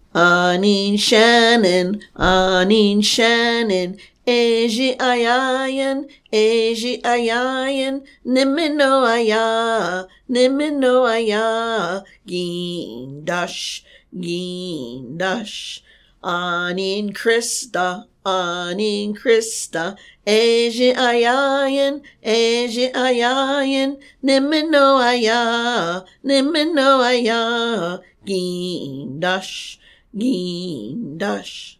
Anin Shannon, Eji ayayan, Nimino aya, Gindash, Anin Krista, Eji ayayan, Nimino aya, Gindash.